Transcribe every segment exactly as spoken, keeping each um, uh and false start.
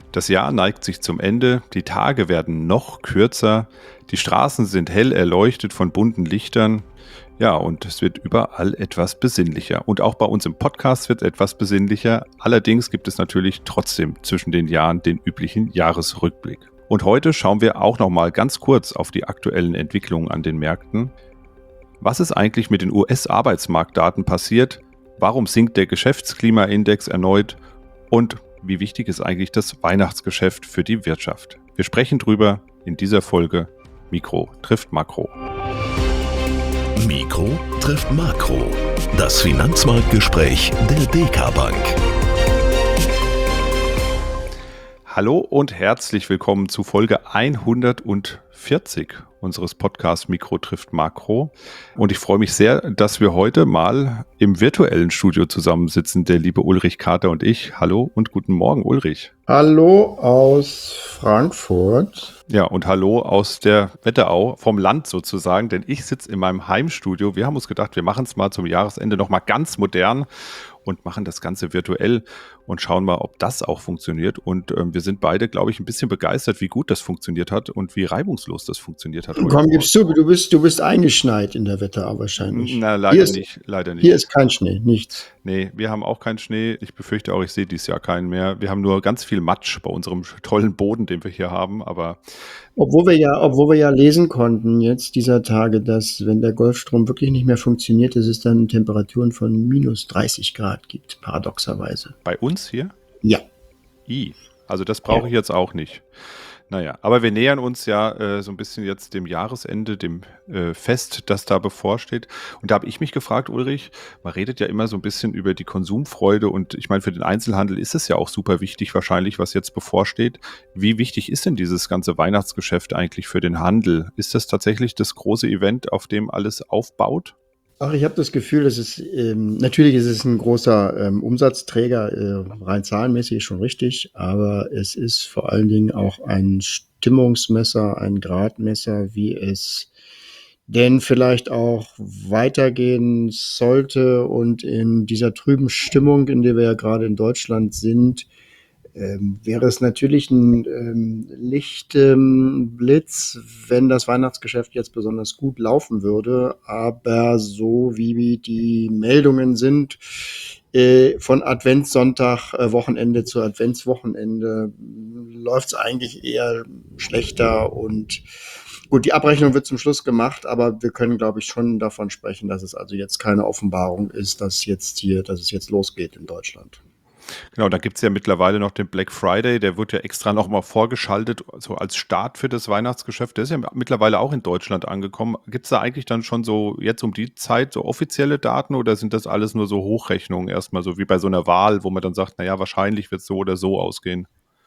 Das Jahr neigt sich zum Ende, die Tage werden noch kürzer, die Straßen sind hell erleuchtet von bunten Lichtern. Ja, und es wird überall etwas besinnlicher. Und auch bei uns im Podcast wird etwas besinnlicher. Allerdings gibt es natürlich trotzdem zwischen den Jahren den üblichen Jahresrückblick. Und heute schauen wir auch noch mal ganz kurz auf die aktuellen Entwicklungen an den Märkten. Was ist eigentlich mit den U S-Arbeitsmarktdaten passiert? Warum sinkt der Geschäftsklimaindex erneut? Und wie wichtig ist eigentlich das Weihnachtsgeschäft für die Wirtschaft? Wir sprechen drüber in dieser Folge Mikro trifft Makro. Mikro trifft Makro. Das Finanzmarktgespräch der D K Bank. Hallo und herzlich willkommen zu Folge hundertvierzig unseres Podcasts Mikro trifft Makro. Und ich freue mich sehr, dass wir heute mal im virtuellen Studio zusammensitzen, der liebe Ulrich Kater und ich. Hallo und guten Morgen, Ulrich. Hallo aus Frankfurt. Ja, und hallo aus der Wetterau, vom Land sozusagen, denn ich sitze in meinem Heimstudio. Wir haben uns gedacht, wir machen es mal zum Jahresende nochmal ganz modern und machen das Ganze virtuell und schauen mal, ob das auch funktioniert. Und ähm, wir sind beide, glaube ich, ein bisschen begeistert, wie gut das funktioniert hat und wie reibungslos das funktioniert hat. Komm, gibst du, du bist, du bist eingeschneit in der Wetterau wahrscheinlich. Na, leider hier ist, nicht, leider nicht. Hier ist kein Schnee, nichts. Nee, wir haben auch keinen Schnee. Ich befürchte auch, ich sehe dieses Jahr keinen mehr. Wir haben nur ganz viel Matsch bei unserem tollen Boden, den wir hier haben, aber Obwohl wir ja, obwohl wir ja lesen konnten jetzt dieser Tage, dass wenn der Golfstrom wirklich nicht mehr funktioniert, dass es dann Temperaturen von minus dreißig Grad gibt, paradoxerweise. Bei uns hier? Ja. I. Also das brauche ja. ich jetzt auch nicht. Naja, aber wir nähern uns ja äh, so ein bisschen jetzt dem Jahresende, dem äh, Fest, das da bevorsteht. Und da habe ich mich gefragt, Ulrich, man redet ja immer so ein bisschen über die Konsumfreude und ich meine, für den Einzelhandel ist es ja auch super wichtig wahrscheinlich, was jetzt bevorsteht. Wie wichtig ist denn dieses ganze Weihnachtsgeschäft eigentlich für den Handel? Ist das tatsächlich das große Event, auf dem alles aufbaut? Ach, ich habe das Gefühl, dass es ähm, natürlich ist es ein großer ähm, Umsatzträger, äh, rein zahlenmäßig ist schon richtig, aber es ist vor allen Dingen auch ein Stimmungsmesser, ein Gradmesser, wie es denn vielleicht auch weitergehen sollte. Und in dieser trüben Stimmung, in der wir ja gerade in Deutschland sind, Ähm, wäre es natürlich ein ähm, Lichtblitz, ähm, wenn das Weihnachtsgeschäft jetzt besonders gut laufen würde. Aber so wie die Meldungen sind, äh, von Adventssonntag, äh, Wochenende zu Adventswochenende, läuft es eigentlich eher schlechter. Und gut, die Abrechnung wird zum Schluss gemacht, aber wir können, glaube ich, schon davon sprechen, dass es also jetzt keine Offenbarung ist, dass jetzt hier, dass es jetzt losgeht in Deutschland. Genau, da gibt es ja mittlerweile noch den Black Friday, der wird ja extra nochmal vorgeschaltet, so als Start für das Weihnachtsgeschäft. Der ist ja mittlerweile auch in Deutschland angekommen. Gibt es da eigentlich dann schon so jetzt um die Zeit so offizielle Daten oder sind das alles nur so Hochrechnungen erstmal, so wie bei so einer Wahl, wo man dann sagt, naja, wahrscheinlich wird es so oder so ausgehen?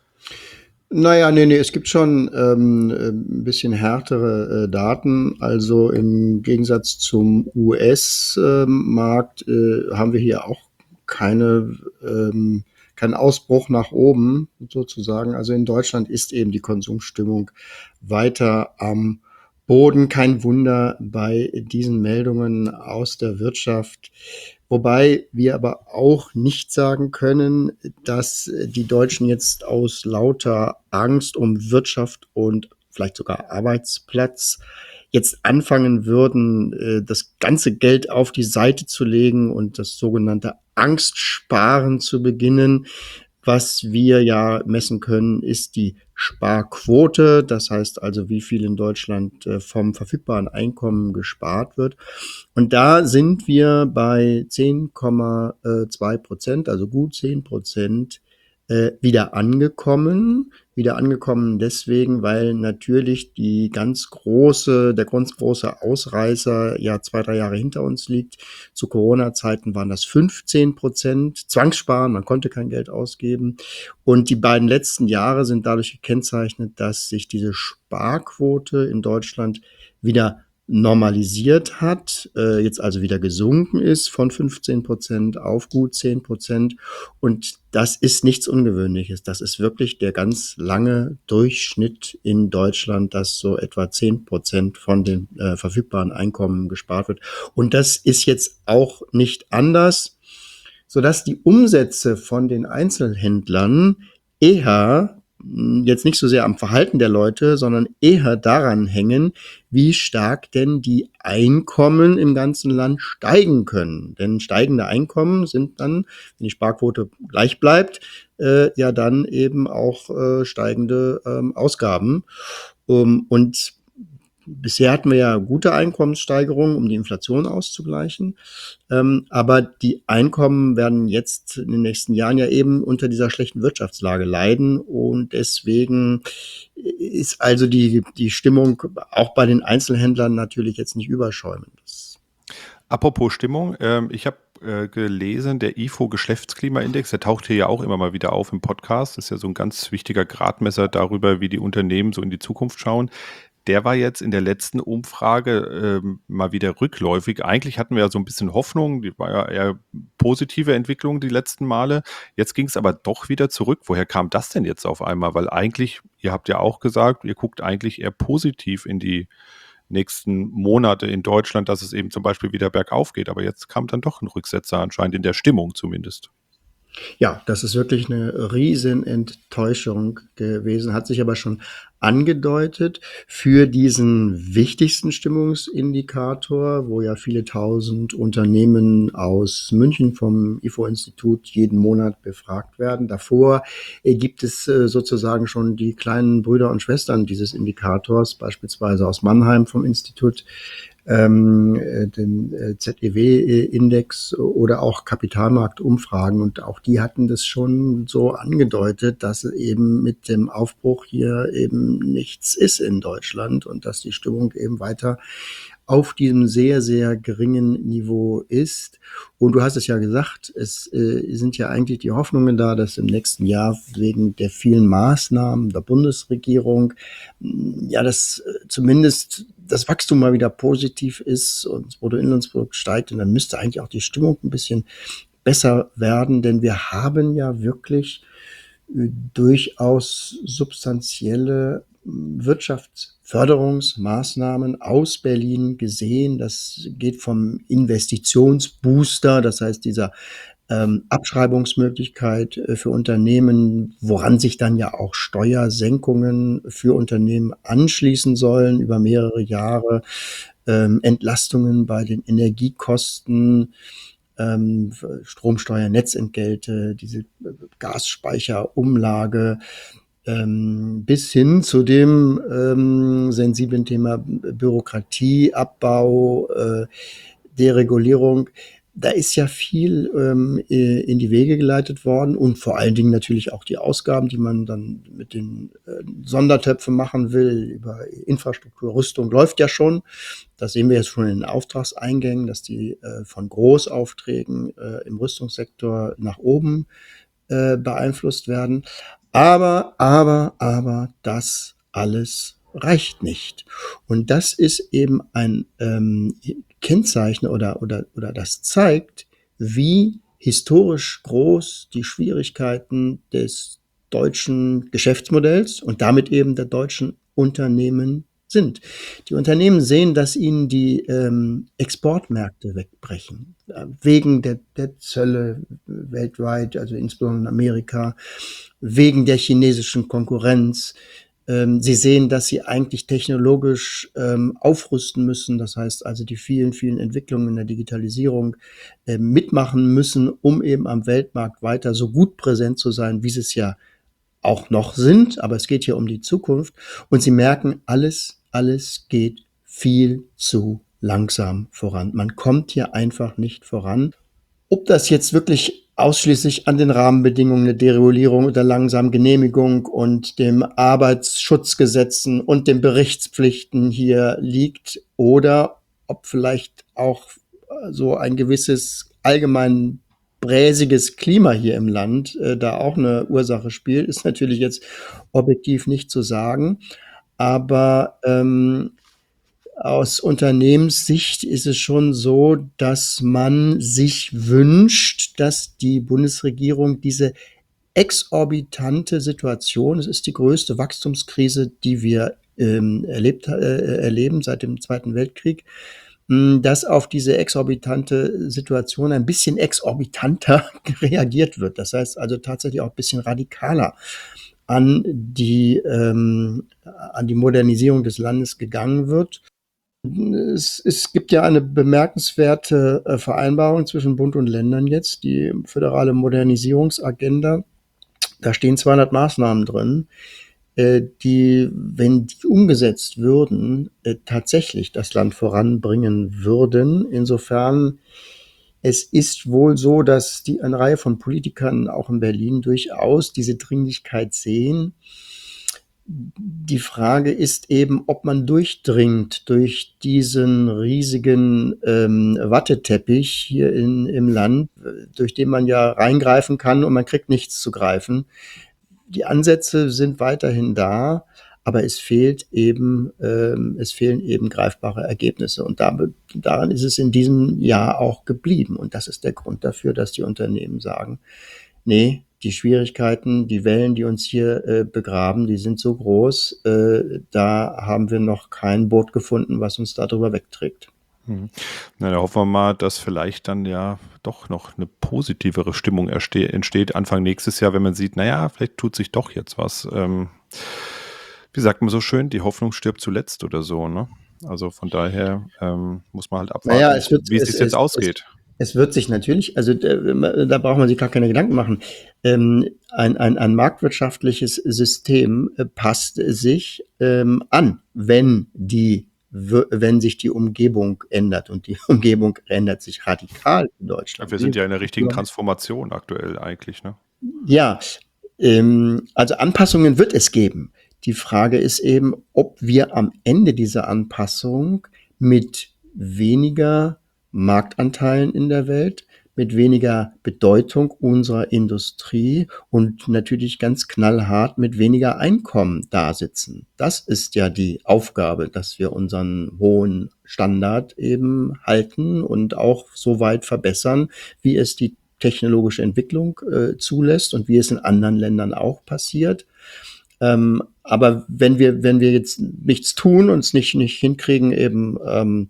Naja, nee, nee, es gibt schon ähm, ein bisschen härtere äh, Daten. Also im Gegensatz zum U S-Markt äh, haben wir hier auch keine, ähm, keinen Ausbruch nach oben sozusagen. Also in Deutschland ist eben die Konsumstimmung weiter am Boden. Kein Wunder bei diesen Meldungen aus der Wirtschaft. Wobei wir aber auch nicht sagen können, dass die Deutschen jetzt aus lauter Angst um Wirtschaft und vielleicht sogar Arbeitsplatz jetzt anfangen würden, das ganze Geld auf die Seite zu legen und das sogenannte Angstsparen zu beginnen. Was wir ja messen können, ist die Sparquote. Das heißt also, wie viel in Deutschland vom verfügbaren Einkommen gespart wird. Und da sind wir bei zehn Komma zwei Prozent, also gut zehn Prozent, äh, wieder angekommen. Wieder angekommen deswegen, weil natürlich die ganz große, der ganz große Ausreißer ja zwei, drei Jahre hinter uns liegt. Zu Corona-Zeiten waren das fünfzehn Prozent. Zwangssparen, man konnte kein Geld ausgeben. Und die beiden letzten Jahre sind dadurch gekennzeichnet, dass sich diese Sparquote in Deutschland wieder normalisiert hat, äh, jetzt also wieder gesunken ist von fünfzehn Prozent auf gut zehn Prozent. Und das ist nichts Ungewöhnliches. Das ist wirklich der ganz lange Durchschnitt in Deutschland, dass so etwa zehn Prozent von den äh, verfügbaren Einkommen gespart wird. Und das ist jetzt auch nicht anders, sodass die Umsätze von den Einzelhändlern eher jetzt nicht so sehr am Verhalten der Leute, sondern eher daran hängen, wie stark denn die Einkommen im ganzen Land steigen können. Denn steigende Einkommen sind dann, wenn die Sparquote gleich bleibt, äh, ja dann eben auch äh, steigende ähm, Ausgaben. Um, und bisher hatten wir ja gute Einkommenssteigerungen, um die Inflation auszugleichen. Ähm, aber die Einkommen werden jetzt in den nächsten Jahren ja eben unter dieser schlechten Wirtschaftslage leiden. Und deswegen ist also die, die Stimmung auch bei den Einzelhändlern natürlich jetzt nicht überschäumend. Das Apropos Stimmung, ähm, ich habe äh, gelesen, der I F O-Geschäftsklimaindex, der taucht hier ja auch immer mal wieder auf im Podcast. Das ist ja so ein ganz wichtiger Gradmesser darüber, wie die Unternehmen so in die Zukunft schauen. Der war jetzt in der letzten Umfrage ähm, mal wieder rückläufig. Eigentlich hatten wir ja so ein bisschen Hoffnung, die war ja eher positive Entwicklung die letzten Male. Jetzt ging es aber doch wieder zurück. Woher kam das denn jetzt auf einmal? Weil eigentlich, ihr habt ja auch gesagt, ihr guckt eigentlich eher positiv in die nächsten Monate in Deutschland, dass es eben zum Beispiel wieder bergauf geht. Aber jetzt kam dann doch ein Rücksetzer anscheinend in der Stimmung zumindest. Ja, das ist wirklich eine Riesenenttäuschung gewesen, hat sich aber schon angedeutet für diesen wichtigsten Stimmungsindikator, wo ja viele tausend Unternehmen aus München vom I F O-Institut jeden Monat befragt werden. Davor äh, gibt es äh, sozusagen schon die kleinen Brüder und Schwestern dieses Indikators, beispielsweise aus Mannheim vom Institut, ähm, äh, den äh, Z E W-Index oder auch Kapitalmarktumfragen. Und auch die hatten das schon so angedeutet, dass eben mit dem Aufbruch hier eben nichts ist in Deutschland und dass die Stimmung eben weiter auf diesem sehr, sehr geringen Niveau ist. Und du hast es ja gesagt, es äh, sind ja eigentlich die Hoffnungen da, dass im nächsten Jahr wegen der vielen Maßnahmen der Bundesregierung ja das äh, zumindest das Wachstum mal wieder positiv ist und das Bruttoinlandsprodukt steigt, und dann müsste eigentlich auch die Stimmung ein bisschen besser werden, denn wir haben ja wirklich äh, durchaus substanzielle Wirtschaftsförderungsmaßnahmen aus Berlin gesehen. Das geht vom Investitionsbooster, das heißt dieser ähm, Abschreibungsmöglichkeit äh, für Unternehmen, woran sich dann ja auch Steuersenkungen für Unternehmen anschließen sollen über mehrere Jahre, ähm, Entlastungen bei den Energiekosten, ähm, Stromsteuer, Netzentgelte, diese Gasspeicherumlage, ähm, bis hin zu dem ähm, sensiblen Thema Bürokratieabbau, äh, Deregulierung. Da ist ja viel ähm, in die Wege geleitet worden und vor allen Dingen natürlich auch die Ausgaben, die man dann mit den äh, Sondertöpfen machen will, über Infrastruktur, Rüstung läuft ja schon. Das sehen wir jetzt schon in den Auftragseingängen, dass die äh, von Großaufträgen äh, im Rüstungssektor nach oben äh, beeinflusst werden. Aber, aber, aber das alles reicht nicht. Und das ist eben ein ähm, Kennzeichen oder, oder, oder das zeigt, wie historisch groß die Schwierigkeiten des deutschen Geschäftsmodells und damit eben der deutschen Unternehmen sind. Die Unternehmen sehen, dass ihnen die ähm, Exportmärkte wegbrechen, äh, wegen der, der Zölle weltweit, also insbesondere in Amerika, wegen der chinesischen Konkurrenz. Ähm, sie sehen, dass sie eigentlich technologisch ähm, aufrüsten müssen, das heißt also die vielen, vielen Entwicklungen in der Digitalisierung äh, mitmachen müssen, um eben am Weltmarkt weiter so gut präsent zu sein, wie sie es ja auch noch sind, aber es geht hier um die Zukunft. Und sie merken, alles, alles geht viel zu langsam voran. Man kommt hier einfach nicht voran. Ob das jetzt wirklich ausschließlich an den Rahmenbedingungen der Deregulierung oder langsamen Genehmigung und dem Arbeitsschutzgesetzen und den Berichtspflichten hier liegt oder ob vielleicht auch so ein gewisses allgemein bräsiges Klima hier im Land äh, da auch eine Ursache spielt, ist natürlich jetzt objektiv nicht zu sagen. Aber ähm, aus Unternehmenssicht ist es schon so, dass man sich wünscht, dass die Bundesregierung diese exorbitante Situation, es ist die größte Wachstumskrise, die wir ähm, erlebt, äh, erleben seit dem Zweiten Weltkrieg, dass auf diese exorbitante Situation ein bisschen exorbitanter reagiert wird. Das heißt also tatsächlich auch ein bisschen radikaler an die, ähm, an die Modernisierung des Landes gegangen wird. Es, es gibt ja eine bemerkenswerte äh, Vereinbarung zwischen Bund und Ländern jetzt, die föderale Modernisierungsagenda. Da stehen zweihundert Maßnahmen drin, äh, die, wenn die umgesetzt würden, äh, tatsächlich das Land voranbringen würden. Insofern, es ist wohl so, dass die eine Reihe von Politikern auch in Berlin durchaus diese Dringlichkeit sehen. Die Frage ist eben, ob man durchdringt durch diesen riesigen ähm, Watteteppich hier in, im Land, durch den man ja reingreifen kann und man kriegt nichts zu greifen. Die Ansätze sind weiterhin da, aber es fehlt eben, ähm, es fehlen eben greifbare Ergebnisse. Und da, daran ist es in diesem Jahr auch geblieben. Und das ist der Grund dafür, dass die Unternehmen sagen, nee, die Schwierigkeiten, die Wellen, die uns hier äh, begraben, die sind so groß, äh, da haben wir noch kein Boot gefunden, was uns darüber wegträgt. Hm. Na, da hoffen wir mal, dass vielleicht dann ja doch noch eine positivere Stimmung erste- entsteht Anfang nächstes Jahr, wenn man sieht, naja, vielleicht tut sich doch jetzt was. Ähm, wie sagt man so schön, die Hoffnung stirbt zuletzt oder so, ne? Also von daher ähm, muss man halt abwarten, Naja, es wird, wie es es, sich jetzt es, ausgeht. Es, es wird sich natürlich, also da, da braucht man sich gar keine Gedanken machen. Ähm, ein, ein, ein marktwirtschaftliches System äh, passt sich ähm, an, wenn die wenn sich die Umgebung ändert. Und die Umgebung ändert sich radikal in Deutschland. Wir sind ja in der richtigen Transformation aktuell eigentlich, ne? Ja, ähm, also Anpassungen wird es geben. Die Frage ist eben, ob wir am Ende dieser Anpassung mit weniger Marktanteilen in der Welt, mit weniger Bedeutung unserer Industrie und natürlich ganz knallhart mit weniger Einkommen dasitzen. Das ist ja die Aufgabe, dass wir unseren hohen Standard eben halten und auch so weit verbessern, wie es die technologische Entwicklung äh, zulässt und wie es in anderen Ländern auch passiert. Ähm, aber wenn wir, wenn wir jetzt nichts tun und es nicht, nicht hinkriegen, eben ähm,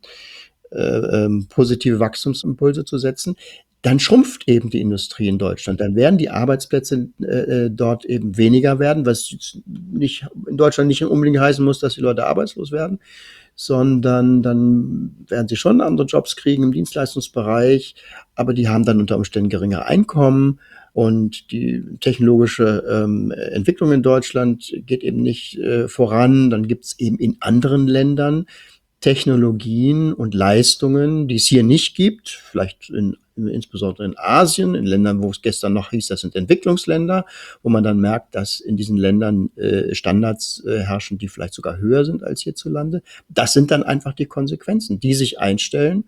äh, ähm, positive Wachstumsimpulse zu setzen, dann schrumpft eben die Industrie in Deutschland. Dann werden die Arbeitsplätze äh, dort eben weniger werden, was nicht in Deutschland nicht unbedingt heißen muss, dass die Leute arbeitslos werden, sondern dann werden sie schon andere Jobs kriegen im Dienstleistungsbereich, aber die haben dann unter Umständen geringere Einkommen und die technologische ähm, Entwicklung in Deutschland geht eben nicht äh, voran. Dann gibt es eben in anderen Ländern Technologien und Leistungen, die es hier nicht gibt, vielleicht in, insbesondere in Asien, in Ländern, wo es gestern noch hieß, das sind Entwicklungsländer, wo man dann merkt, dass in diesen Ländern äh, Standards äh, herrschen, die vielleicht sogar höher sind als hierzulande. Das sind dann einfach die Konsequenzen, die sich einstellen.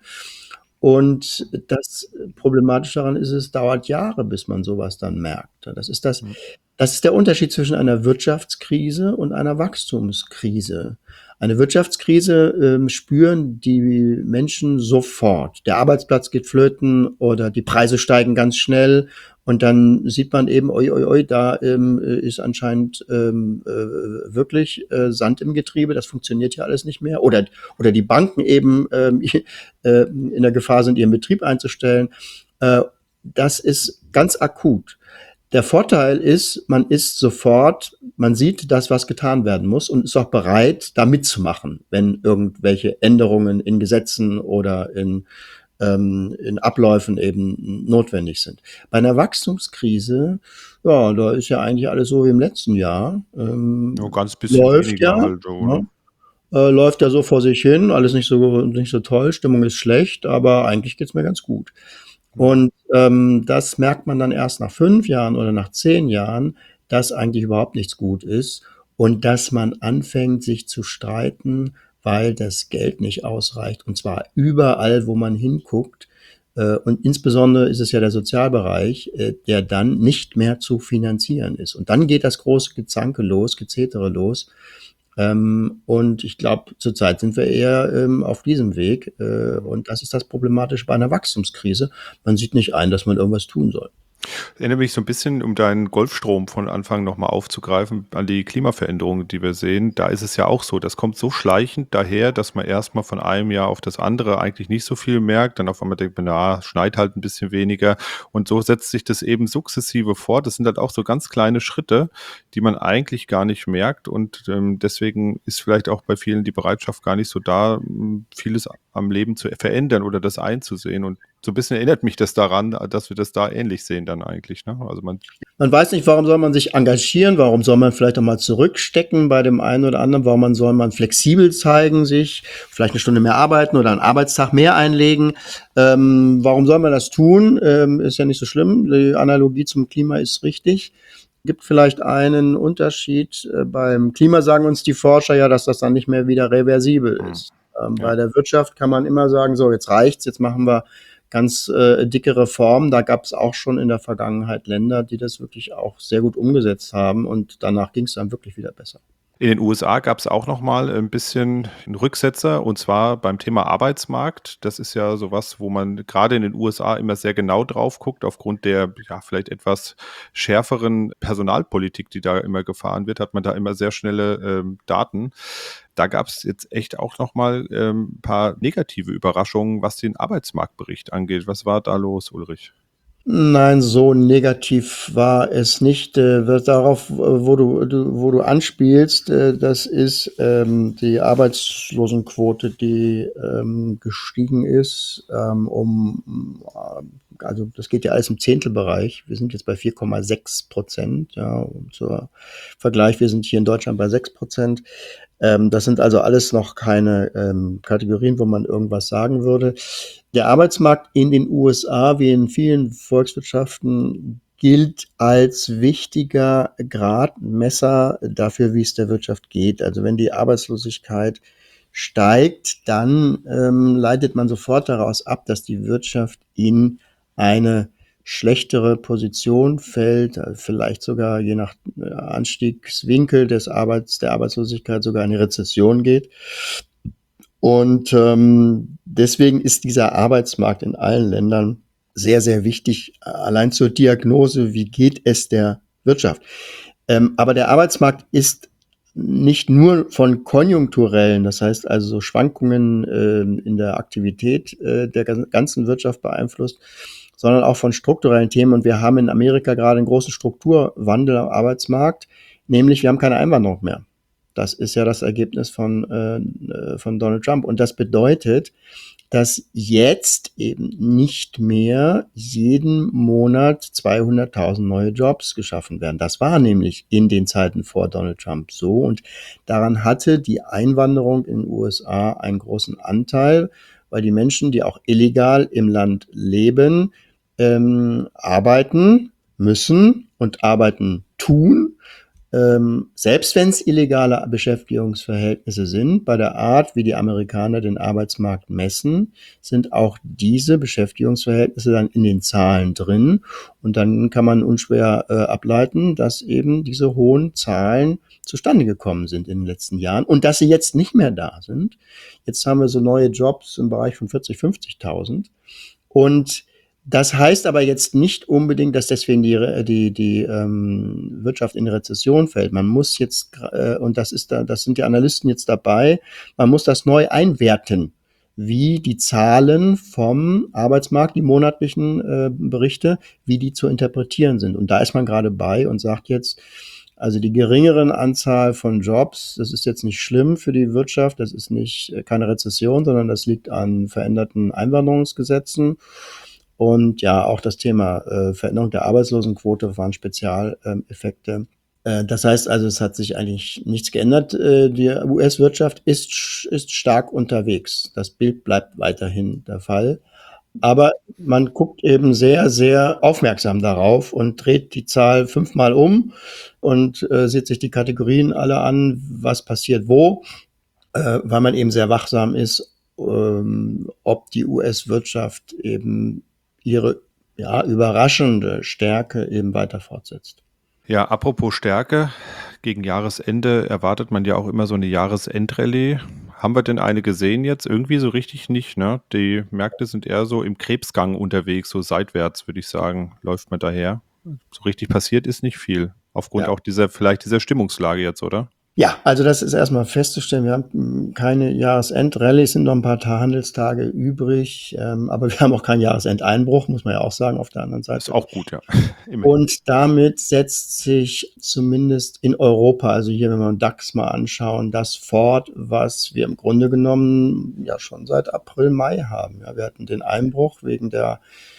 Und das Problematische daran ist, es dauert Jahre, bis man sowas dann merkt. Das ist das, das ist der Unterschied zwischen einer Wirtschaftskrise und einer Wachstumskrise. Eine Wirtschaftskrise äh, spüren die Menschen sofort. Der Arbeitsplatz geht flöten oder die Preise steigen ganz schnell und dann sieht man eben, oi, oi, oi, da ähm, ist anscheinend ähm, äh, wirklich äh, Sand im Getriebe, das funktioniert ja alles nicht mehr. Oder, oder die Banken eben ähm, äh, in der Gefahr sind, ihren Betrieb einzustellen. Äh, das ist ganz akut. Der Vorteil ist, man ist sofort, man sieht das, was getan werden muss und ist auch bereit, da mitzumachen, wenn irgendwelche Änderungen in Gesetzen oder in, ähm, in Abläufen eben notwendig sind. Bei einer Wachstumskrise, ja, da ist ja eigentlich alles so wie im letzten Jahr. Ähm, Nur ganz bisschen läuft weniger ja, halt so, ja ne? äh, läuft ja so vor sich hin, alles nicht so, nicht so toll, Stimmung ist schlecht, aber eigentlich geht's mir ganz gut. Und ähm, das merkt man dann erst nach fünf Jahren oder nach zehn Jahren, dass eigentlich überhaupt nichts gut ist und dass man anfängt, sich zu streiten, weil das Geld nicht ausreicht. Und zwar überall, wo man hinguckt. Äh, und insbesondere ist es ja der Sozialbereich, äh, der dann nicht mehr zu finanzieren ist. Und dann geht das große Gezanke los, Gezetere los. Ähm, und ich glaube, zurzeit sind wir eher ähm, auf diesem Weg. Äh, und das ist das Problematische bei einer Wachstumskrise. Man sieht nicht ein, dass man irgendwas tun soll. Ich erinnere mich so ein bisschen, um deinen Golfstrom von Anfang noch mal aufzugreifen, an die Klimaveränderungen, die wir sehen. Da ist es ja auch so, das kommt so schleichend daher, dass man erst mal von einem Jahr auf das andere eigentlich nicht so viel merkt. Dann auf einmal denkt man: „Na, schneit halt ein bisschen weniger." Und so setzt sich das eben sukzessive fort. Das sind halt auch so ganz kleine Schritte, die man eigentlich gar nicht merkt. Und, ähm, deswegen ist vielleicht auch bei vielen die Bereitschaft gar nicht so da, hm, vieles am Leben zu verändern oder das einzusehen. Und so ein bisschen erinnert mich das daran, dass wir das da ähnlich sehen dann eigentlich, ne? Also man Man weiß nicht, warum soll man sich engagieren, warum soll man vielleicht auch mal zurückstecken bei dem einen oder anderen, warum man soll man flexibel zeigen sich, vielleicht eine Stunde mehr arbeiten oder einen Arbeitstag mehr einlegen. Ähm, warum soll man das tun? Ähm, ist ja nicht so schlimm. Die Analogie zum Klima ist richtig. Gibt vielleicht einen Unterschied. Äh, beim Klima sagen uns die Forscher ja, dass das dann nicht mehr wieder reversibel mhm, ist. Ähm, ja. bei der Wirtschaft kann man immer sagen, so, jetzt reicht's, jetzt machen wir ganz äh, dicke Reformen. Da gab es auch schon in der Vergangenheit Länder, die das wirklich auch sehr gut umgesetzt haben und danach ging es dann wirklich wieder besser. In den U S A gab es auch noch mal ein bisschen 'n Rücksetzer, und zwar beim Thema Arbeitsmarkt. Das ist ja so was, wo man gerade in den U S A immer sehr genau drauf guckt. Aufgrund der, ja, vielleicht etwas schärferen Personalpolitik, die da immer gefahren wird, hat man da immer sehr schnelle, ähm, Daten. Da gab es jetzt echt auch noch mal, ähm, paar negative Überraschungen, was den Arbeitsmarktbericht angeht. Was war da los, Ulrich? Nein, so negativ war es nicht. Äh, wird darauf, äh, wo du, du, wo du anspielst, äh, das ist ähm, die Arbeitslosenquote, die ähm, gestiegen ist, ähm, um, äh, also das geht ja alles im Zehntelbereich. Wir sind jetzt bei vier Komma sechs Prozent. Ja, und zur Vergleich, wir sind hier in Deutschland bei sechs Prozent. Ähm, das sind also alles noch keine ähm, Kategorien, wo man irgendwas sagen würde. Der Arbeitsmarkt in den U S A, wie in vielen Volkswirtschaften, gilt als wichtiger Gradmesser dafür, wie es der Wirtschaft geht. Also wenn die Arbeitslosigkeit steigt, dann ähm, leitet man sofort daraus ab, dass die Wirtschaft in eine schlechtere Position fällt, vielleicht sogar je nach Anstiegswinkel des Arbeits, der Arbeitslosigkeit sogar in eine Rezession geht. Und ähm, deswegen ist dieser Arbeitsmarkt in allen Ländern sehr, sehr wichtig, allein zur Diagnose, wie geht es der Wirtschaft. Ähm, aber der Arbeitsmarkt ist nicht nur von konjunkturellen, das heißt also so Schwankungen äh, in der Aktivität äh, der ganzen Wirtschaft beeinflusst, sondern auch von strukturellen Themen. Und wir haben in Amerika gerade einen großen Strukturwandel am Arbeitsmarkt, nämlich wir haben keine Einwanderung mehr. Das ist ja das Ergebnis von, äh, von Donald Trump. Und das bedeutet, dass jetzt eben nicht mehr jeden Monat zweihunderttausend neue Jobs geschaffen werden. Das war nämlich in den Zeiten vor Donald Trump so. Und daran hatte die Einwanderung in den U S A einen großen Anteil, weil die Menschen, die auch illegal im Land leben, ähm, arbeiten müssen und arbeiten tun. Ähm, selbst wenn es illegale Beschäftigungsverhältnisse sind, bei der Art, wie die Amerikaner den Arbeitsmarkt messen, sind auch diese Beschäftigungsverhältnisse dann in den Zahlen drin. Und dann kann man unschwer äh, ableiten, dass eben diese hohen Zahlen zustande gekommen sind in den letzten Jahren und dass sie jetzt nicht mehr da sind. Jetzt haben wir so neue Jobs im Bereich von vierzig, fünfzigtausend. Und das heißt aber jetzt nicht unbedingt, dass deswegen die, die, die ähm, Wirtschaft in Rezession fällt. Man muss jetzt, äh, und das ist da, das sind die Analysten jetzt dabei, man muss das neu einwerten, wie die Zahlen vom Arbeitsmarkt, die monatlichen äh, Berichte, wie die zu interpretieren sind. Und da ist man gerade bei und sagt jetzt, also die geringeren Anzahl von Jobs, das ist jetzt nicht schlimm für die Wirtschaft, das ist nicht keine Rezession, sondern das liegt an veränderten Einwanderungsgesetzen. Und ja, auch das Thema äh, Veränderung der Arbeitslosenquote waren Spezialeffekte. Äh, das heißt also, es hat sich eigentlich nichts geändert. Äh, die U S-Wirtschaft ist, ist stark unterwegs. Das Bild bleibt weiterhin der Fall. Aber man guckt eben sehr, sehr aufmerksam darauf und dreht die Zahl fünfmal um und äh, sieht sich die Kategorien alle an, was passiert wo, äh, weil man eben sehr wachsam ist, ähm, ob die U S-Wirtschaft eben ihre ja, überraschende Stärke eben weiter fortsetzt. Ja, apropos Stärke, gegen Jahresende erwartet man ja auch immer so eine Jahresendrallye. Haben wir denn eine gesehen jetzt? Irgendwie so richtig nicht, ne? Die Märkte sind eher so im Krebsgang unterwegs, so seitwärts, würde ich sagen, läuft man daher. So richtig passiert ist nicht viel. Aufgrund Ja. auch dieser, vielleicht dieser Stimmungslage jetzt, oder? Ja, also das ist erstmal festzustellen. Wir haben mm, keine Jahresendrallye, es sind noch ein paar Ta- Handelstage übrig, ähm, aber wir haben auch keinen Jahresendeinbruch, muss man ja auch sagen, auf der anderen Ist Seite. auch gut, ja. Immerhin. Und damit setzt sich zumindest in Europa, also hier, wenn wir den DAX mal anschauen, das fort, was wir im Grunde genommen ja schon seit April, Mai haben. Ja, wir hatten den Einbruch wegen der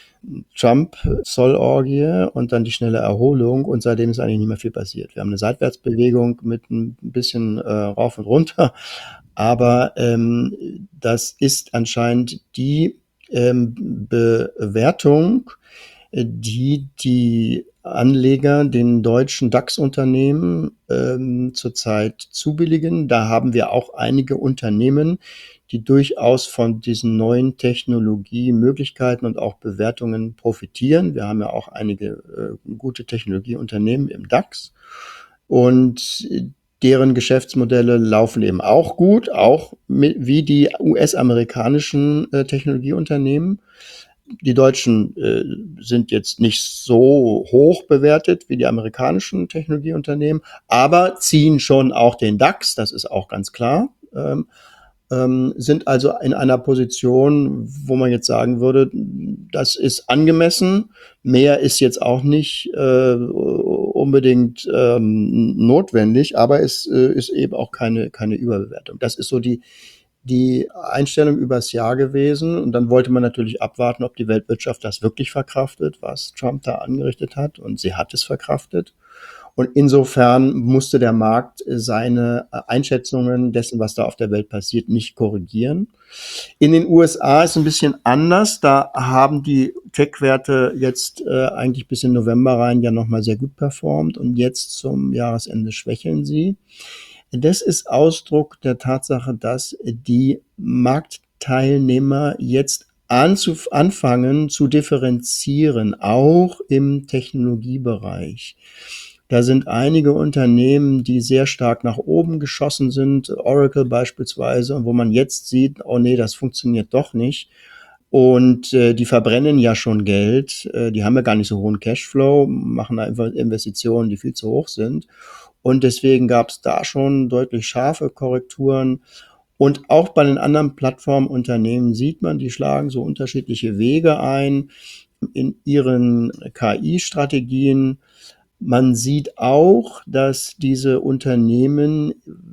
Trump-Zollorgie und dann die schnelle Erholung und seitdem ist eigentlich nicht mehr viel passiert. Wir haben eine Seitwärtsbewegung mit ein bisschen äh, rauf und runter, aber ähm, das ist anscheinend die ähm, Bewertung, die die Anleger den deutschen DAX-Unternehmen ähm, zurzeit zubilligen. Da haben wir auch einige Unternehmen, die durchaus von diesen neuen Technologiemöglichkeiten und auch Bewertungen profitieren. Wir haben ja auch einige äh, gute Technologieunternehmen im DAX und deren Geschäftsmodelle laufen eben auch gut, auch mit, wie die U S-amerikanischen äh, Technologieunternehmen. Die deutschen äh, sind jetzt nicht so hoch bewertet wie die amerikanischen Technologieunternehmen, aber ziehen schon auch den DAX, das ist auch ganz klar. Ähm, ähm, sind also in einer Position, wo man jetzt sagen würde, das ist angemessen. Mehr ist jetzt auch nicht äh, unbedingt ähm, notwendig, aber es äh, ist eben auch keine, keine Überbewertung. Das ist so die, die Einstellung übers Jahr gewesen. Und dann wollte man natürlich abwarten, ob die Weltwirtschaft das wirklich verkraftet, was Trump da angerichtet hat. Und sie hat es verkraftet. Und insofern musste der Markt seine Einschätzungen dessen, was da auf der Welt passiert, nicht korrigieren. In den U S A ist es ein bisschen anders. Da haben die Tech-Werte jetzt äh, eigentlich bis in November rein ja nochmal sehr gut performt und jetzt zum Jahresende schwächeln sie. Das ist Ausdruck der Tatsache, dass die Marktteilnehmer jetzt anzuf- anfangen zu differenzieren, auch im Technologiebereich. Da sind einige Unternehmen, die sehr stark nach oben geschossen sind, Oracle beispielsweise, und wo man jetzt sieht, oh nee, das funktioniert doch nicht. Und äh, die verbrennen ja schon Geld, äh, die haben ja gar nicht so hohen Cashflow, machen einfach Investitionen, die viel zu hoch sind. Und deswegen gab es da schon deutlich scharfe Korrekturen. Und auch bei den anderen Plattformunternehmen sieht man, die schlagen so unterschiedliche Wege ein in ihren K I-Strategien. Man sieht auch, dass diese Unternehmen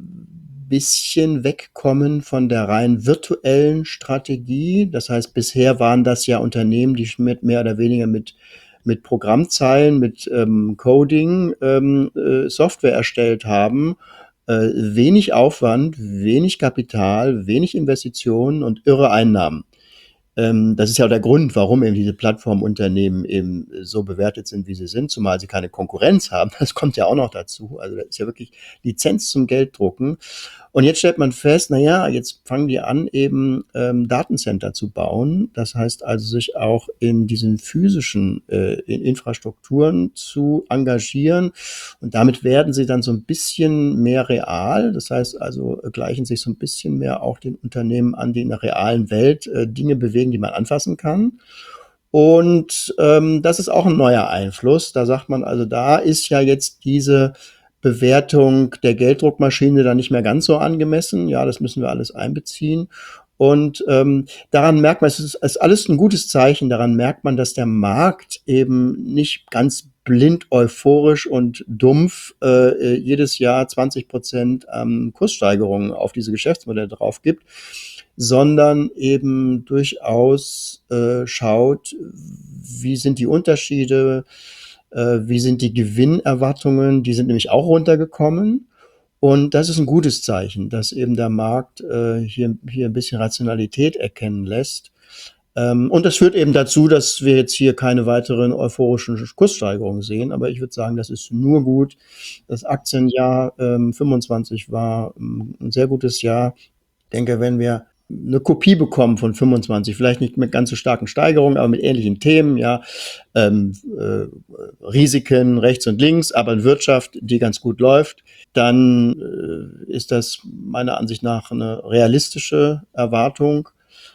bisschen wegkommen von der rein virtuellen Strategie. Das heißt, bisher waren das ja Unternehmen, die mit mehr oder weniger mit mit Programmzeilen, mit ähm, Coding ähm, äh, Software erstellt haben. Äh, wenig Aufwand, wenig Kapital, wenig Investitionen und irre Einnahmen. Ähm, das ist ja auch der Grund, warum eben diese Plattformunternehmen eben so bewertet sind, wie sie sind, zumal sie keine Konkurrenz haben. Das kommt ja auch noch dazu. Also das ist ja wirklich Lizenz zum Gelddrucken. Und jetzt stellt man fest, na ja, jetzt fangen die an, eben ähm, Datencenter zu bauen. Das heißt also, sich auch in diesen physischen äh, in Infrastrukturen zu engagieren. Und damit werden sie dann so ein bisschen mehr real. Das heißt also, gleichen sich so ein bisschen mehr auch den Unternehmen an, die in der realen Welt äh, Dinge bewegen, die man anfassen kann. Und ähm, das ist auch ein neuer Einfluss. Da sagt man also, da ist ja jetzt diese Bewertung der Gelddruckmaschine dann nicht mehr ganz so angemessen. Ja, das müssen wir alles einbeziehen. Und ähm, daran merkt man, es ist, es ist alles ein gutes Zeichen, daran merkt man, dass der Markt eben nicht ganz blind euphorisch und dumpf äh, jedes Jahr zwanzig Prozent ähm, Kurssteigerungen auf diese Geschäftsmodelle drauf gibt, sondern eben durchaus äh, schaut, wie sind die Unterschiede, äh, wie sind die Gewinnerwartungen, die sind nämlich auch runtergekommen. Und das ist ein gutes Zeichen, dass eben der Markt äh, hier, hier ein bisschen Rationalität erkennen lässt. Ähm, und das führt eben dazu, dass wir jetzt hier keine weiteren euphorischen Kurssteigerungen sehen. Aber ich würde sagen, das ist nur gut. Das Aktienjahr ähm, fünfundzwanzig war ähm, ein sehr gutes Jahr. Ich denke, wenn wir eine Kopie bekommen von fünfundzwanzig, vielleicht nicht mit ganz so starken Steigerungen, aber mit ähnlichen Themen, ja, ähm, äh, Risiken rechts und links, aber eine Wirtschaft, die ganz gut läuft, dann äh, ist das meiner Ansicht nach eine realistische Erwartung,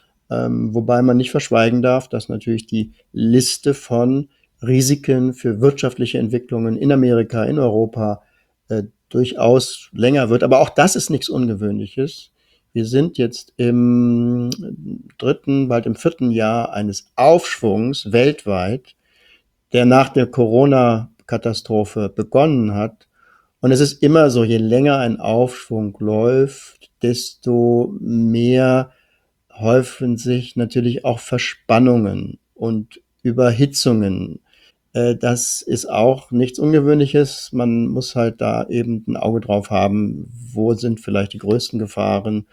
ähm, wobei man nicht verschweigen darf, dass natürlich die Liste von Risiken für wirtschaftliche Entwicklungen in Amerika, in Europa äh, durchaus länger wird. Aber auch das ist nichts Ungewöhnliches. Wir sind jetzt im dritten, bald im vierten Jahr eines Aufschwungs weltweit, der nach der Corona-Katastrophe begonnen hat. Und es ist immer so, je länger ein Aufschwung läuft, desto mehr häufen sich natürlich auch Verspannungen und Überhitzungen. Das ist auch nichts Ungewöhnliches. Man muss halt da eben ein Auge drauf haben, wo sind vielleicht die größten Gefahren.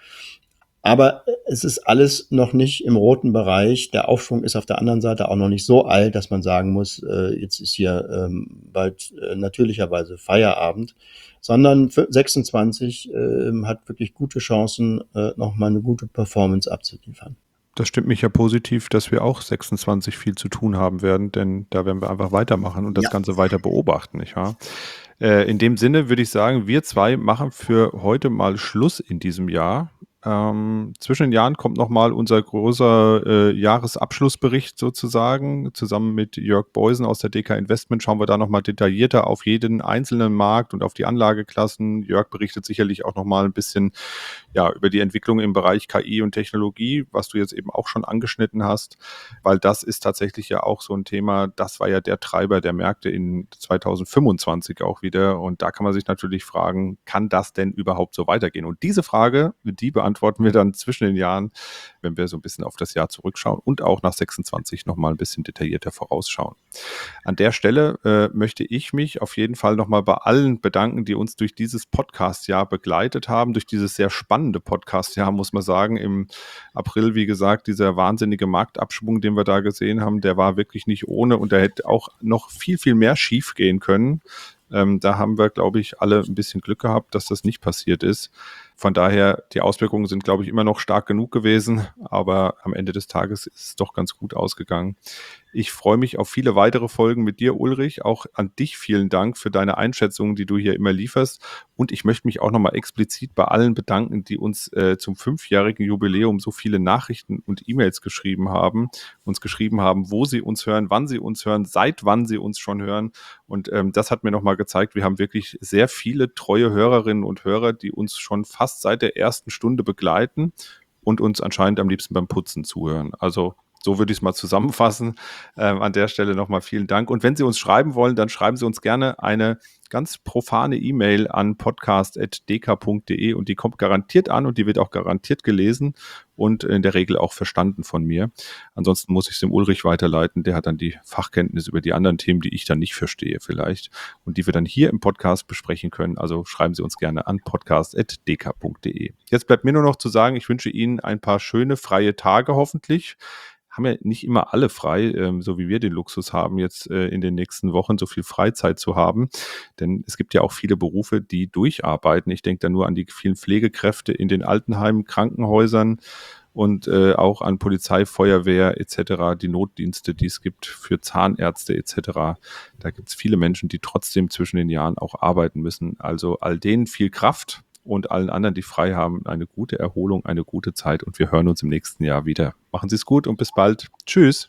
Aber es ist alles noch nicht im roten Bereich. Der Aufschwung ist auf der anderen Seite auch noch nicht so alt, dass man sagen muss, jetzt ist hier bald natürlicherweise Feierabend, sondern sechsundzwanzig hat wirklich gute Chancen, nochmal eine gute Performance abzuliefern. Das stimmt mich ja positiv, dass wir auch sechsundzwanzig viel zu tun haben werden, denn da werden wir einfach weitermachen und das ja. Ganze weiter beobachten, nicht wahr? Äh, in dem Sinne würde ich sagen, wir zwei machen für heute mal Schluss in diesem Jahr. Ähm, zwischen den Jahren kommt nochmal unser großer äh, Jahresabschlussbericht sozusagen. Zusammen mit Jörg Beusen aus der D K Investment schauen wir da nochmal detaillierter auf jeden einzelnen Markt und auf die Anlageklassen. Jörg berichtet sicherlich auch nochmal ein bisschen ja, über die Entwicklung im Bereich K I und Technologie, was du jetzt eben auch schon angeschnitten hast, weil das ist tatsächlich ja auch so ein Thema, das war ja der Treiber der Märkte in zweitausendfünfundzwanzig auch wieder und da kann man sich natürlich fragen, kann das denn überhaupt so weitergehen? Und diese Frage, die beantworten wir dann zwischen den Jahren, wenn wir so ein bisschen auf das Jahr zurückschauen und auch nach sechsundzwanzig nochmal ein bisschen detaillierter vorausschauen. An der Stelle äh, möchte ich mich auf jeden Fall nochmal bei allen bedanken, die uns durch dieses Podcast-Jahr begleitet haben, durch dieses sehr spannende Podcast-Jahr, muss man sagen. Im April, wie gesagt, dieser wahnsinnige Marktabschwung, den wir da gesehen haben, der war wirklich nicht ohne und da hätte auch noch viel, viel mehr schief gehen können. Ähm, da haben wir, glaube ich, alle ein bisschen Glück gehabt, dass das nicht passiert ist. Von daher, die Auswirkungen sind, glaube ich, immer noch stark genug gewesen, aber am Ende des Tages ist es doch ganz gut ausgegangen. Ich freue mich auf viele weitere Folgen mit dir, Ulrich. Auch an dich vielen Dank für deine Einschätzungen, die du hier immer lieferst. Und ich möchte mich auch nochmal explizit bei allen bedanken, die uns äh, zum fünfjährigen Jubiläum so viele Nachrichten und E-Mails geschrieben haben, uns geschrieben haben, wo sie uns hören, wann sie uns hören, seit wann sie uns schon hören. Und ähm, das hat mir nochmal gezeigt, wir haben wirklich sehr viele treue Hörerinnen und Hörer, die uns schon fast seit der ersten Stunde begleiten und uns anscheinend am liebsten beim Putzen zuhören. Also so würde ich es mal zusammenfassen. Ähm, an der Stelle nochmal vielen Dank. Und wenn Sie uns schreiben wollen, dann schreiben Sie uns gerne eine ganz profane E-Mail an podcast at d k punkt d e und die kommt garantiert an und die wird auch garantiert gelesen und in der Regel auch verstanden von mir. Ansonsten muss ich es dem Ulrich weiterleiten. Der hat dann die Fachkenntnis über die anderen Themen, die ich dann nicht verstehe vielleicht und die wir dann hier im Podcast besprechen können. Also schreiben Sie uns gerne an podcast at d k punkt d e. Jetzt bleibt mir nur noch zu sagen, ich wünsche Ihnen ein paar schöne freie Tage hoffentlich. Haben ja nicht immer alle frei, ähm, so wie wir den Luxus haben, jetzt äh, in den nächsten Wochen so viel Freizeit zu haben. Denn es gibt ja auch viele Berufe, die durcharbeiten. Ich denke da nur an die vielen Pflegekräfte in den Altenheimen, Krankenhäusern und äh, auch an Polizei, Feuerwehr et cetera, die Notdienste, die es gibt für Zahnärzte et cetera. Da gibt es viele Menschen, die trotzdem zwischen den Jahren auch arbeiten müssen. Also all denen viel Kraft. Und allen anderen, die frei haben, eine gute Erholung, eine gute Zeit und wir hören uns im nächsten Jahr wieder. Machen Sie es gut und bis bald. Tschüss.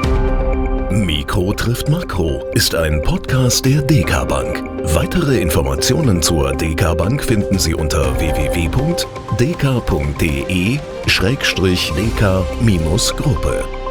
Mikro trifft Makro ist ein Podcast der D K Bank. Weitere Informationen zur D K Bank finden Sie unter w w w punkt d k punkt d e schrägstrich d k Gruppe.